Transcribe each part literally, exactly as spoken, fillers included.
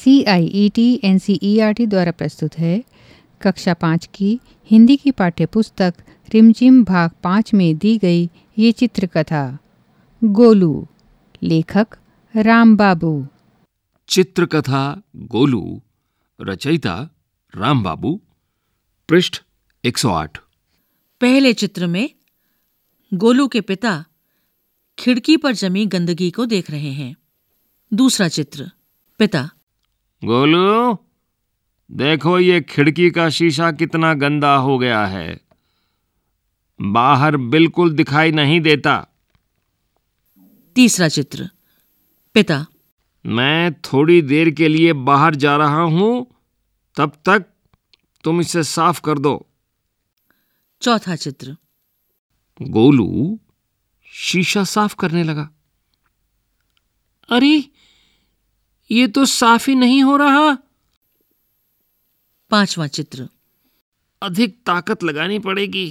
C I E T N C E R T द्वारा प्रस्तुत है कक्षा पाँच की हिंदी की पाठ्यपुस्तक रिमझिम भाग पाँच में दी गई ये चित्रकथा। गोलू, लेखक राम बाबू। चित्रकथा गोलू, रचयिता राम बाबू, पृष्ठ एक सौ आठ। पहले चित्र में गोलू के पिता खिड़की पर जमी गंदगी को देख रहे हैं। दूसरा चित्र, पिता। गोलू, देखो ये खिड़की का शीशा कितना गंदा हो गया है, बाहर बिल्कुल दिखाई नहीं देता। तीसरा चित्र, पिता। मैं थोड़ी देर के लिए बाहर जा रहा हूं, तब तक तुम इसे साफ कर दो। चौथा चित्र, गोलू शीशा साफ करने लगा। अरे, ये तो साफ ही नहीं हो रहा। पांचवा चित्र, अधिक ताकत लगानी पड़ेगी।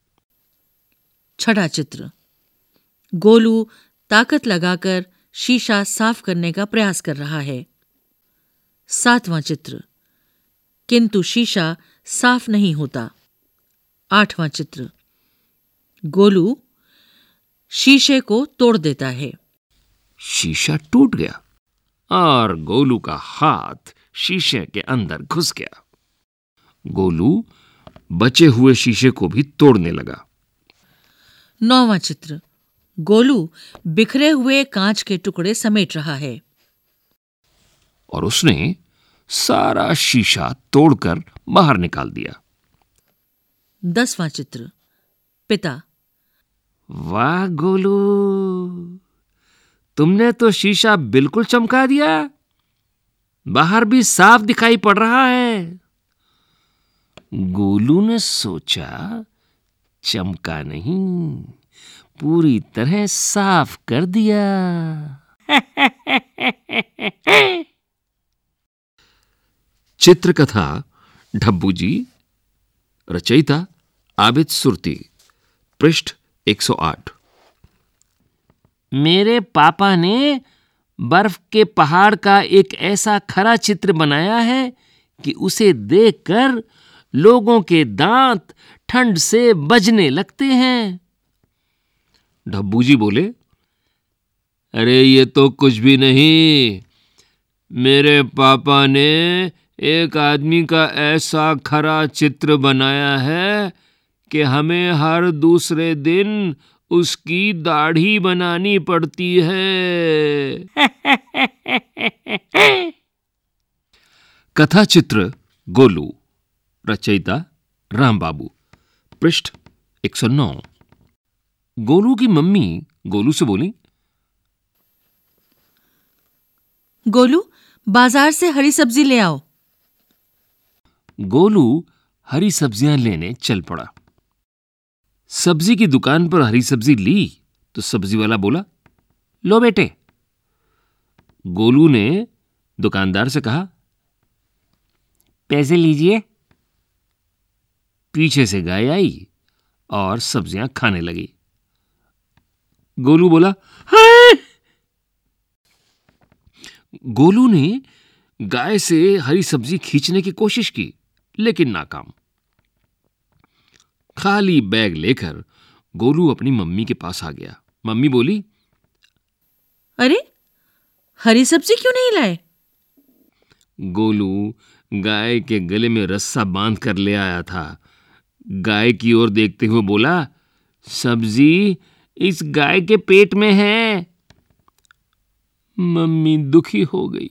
छठा चित्र, गोलू ताकत लगाकर शीशा साफ करने का प्रयास कर रहा है। सातवां चित्र, किंतु शीशा साफ नहीं होता। आठवां चित्र, गोलू शीशे को तोड़ देता है। शीशा टूट गया और गोलू का हाथ शीशे के अंदर घुस गया। गोलू बचे हुए शीशे को भी तोड़ने लगा। नौवां चित्र, गोलू बिखरे हुए कांच के टुकड़े समेट रहा है और उसने सारा शीशा तोड़कर बाहर निकाल दिया। दसवां चित्र, पिता। वाह गोलू, तुमने तो शीशा बिल्कुल चमका दिया, बाहर भी साफ दिखाई पड़ रहा है। गोलू ने सोचा, चमका नहीं, पूरी तरह साफ कर दिया। चित्रकथा ढब्बू जी, रचयिता आबिद सुरती, पृष्ठ एक सौ आठ। मेरे पापा ने बर्फ के पहाड़ का एक ऐसा खरा चित्र बनाया है कि उसे देखकर लोगों के दांत ठंड से बजने लगते हैं। ढब्बू जी बोले, अरे ये तो कुछ भी नहीं, मेरे पापा ने एक आदमी का ऐसा खरा चित्र बनाया है कि हमें हर दूसरे दिन उसकी दाढ़ी बनानी पड़ती है। कथा चित्र गोलू, रचयिता राम बाबू, पृष्ठ एक सौ नौ। गोलू की मम्मी गोलू से बोली, गोलू बाजार से हरी सब्जी ले आओ। गोलू हरी सब्जियां लेने चल पड़ा। सब्जी की दुकान पर हरी सब्जी ली तो सब्जी वाला बोला, लो बेटे। गोलू ने दुकानदार से कहा, पैसे लीजिए। पीछे से गाय आई और सब्जियां खाने लगी। गोलू बोला, हाय! गोलू ने गाय से हरी सब्जी खींचने की कोशिश की, लेकिन नाकाम। खाली बैग लेकर गोलू अपनी मम्मी के पास आ गया। मम्मी बोली, अरे, हरी सब्जी क्यों नहीं लाए? गोलू गाय के गले में रस्सा बांध कर ले आया था। गाय की ओर देखते हुए बोला, सब्जी इस गाय के पेट में है। मम्मी दुखी हो गई।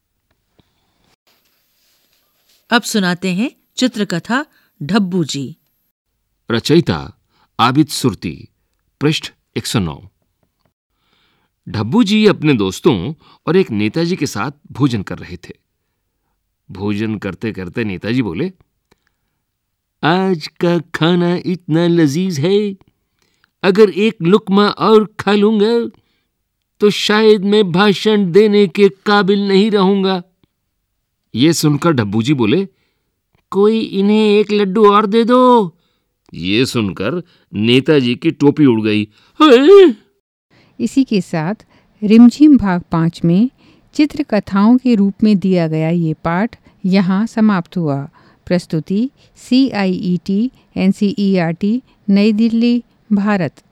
अब सुनाते हैं चित्रकथा ढब्बू जी, रचयिता आबिद सुरती, पृष्ठ एक सौ नौ। ढब्बू जी अपने दोस्तों और एक नेताजी के साथ भोजन कर रहे थे। भोजन करते करते नेताजी बोले, आज का खाना इतना लजीज है, अगर एक लुकमा और खा लूंगा तो शायद मैं भाषण देने के काबिल नहीं रहूंगा। यह सुनकर ढब्बू जी बोले, कोई इन्हें एक लड्डू और दे दो। ये सुनकर नेताजी की टोपी उड़ गई। इसी के साथ रिमझिम भाग पाँच में चित्रकथाओं के रूप में दिया गया ये पाठ यहाँ समाप्त हुआ। प्रस्तुति C I E T N C E R T, Nai Delhi, Bharat.